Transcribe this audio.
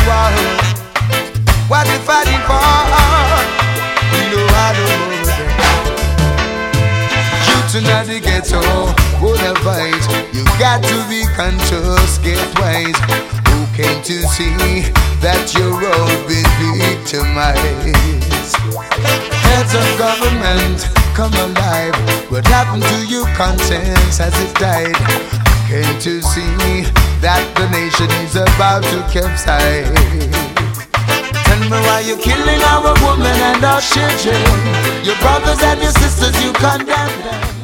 war. What we fighting for? We know how to move it. You tonight the ghetto, wanna fight. You got to be conscious, get wise. Who came to see that your road been victimized? Heads of government, come alive. What happened to your conscience as it died? Came to see that the nation is about to capsize. Tell me why you're killing our women and our children. Your brothers and your sisters, you condemn them.